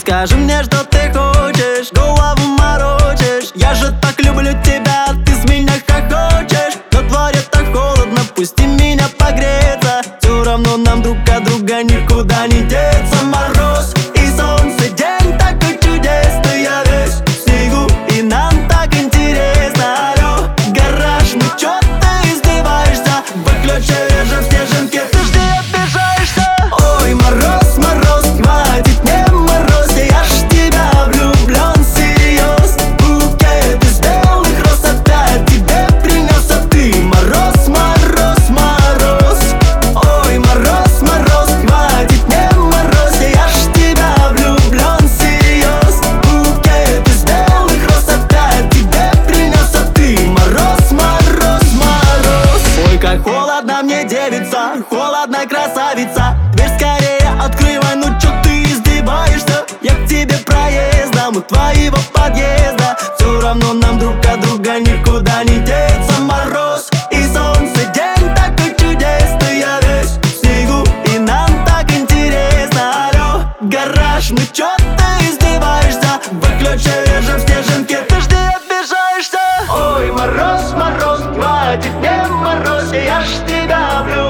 Скажи мне, что ты хочешь, голову морочишь. Я же так люблю тебя, ты с меня хохочешь. На дворе так холодно, пусти меня погреться. Все равно нам друг от друга никуда не деться. Мороз и солнце, день такой чудесный. Я весь в снегу, и нам так интересно. Алло, гараж, ну чё ты издеваешься? Выключи же в снежинке, ты ж не обижаешься. Ой, мороз, мороз, хватит не морозь. Я ж в тебя влюблен всерьез. Букет из белых роз опять тебе принес. А ты мороз, мороз, мороз. Ой, мороз, мороз, хватит не морозь. Я ж в тебя влюблен всерьез. Букет из белых роз опять тебе принес. А ты мороз, мороз, мороз. Ой, как холодно мне, девица, холодно, красавица. Дверь скорее открывай, ну чё ты издеваешься? Я к тебе проездом у твоего подъезда. Все равно нам друг от друга никуда не деться. Мороз и солнце, день такой чудесный. Я весь в снегу, и нам так интересно. Алло, гараж, ну чё ты издеваешься? Выключи же в снежинке, ты ж не обижаешься. Ой, мороз, мороз, хватит не мороз. Я ж в тебя влюблен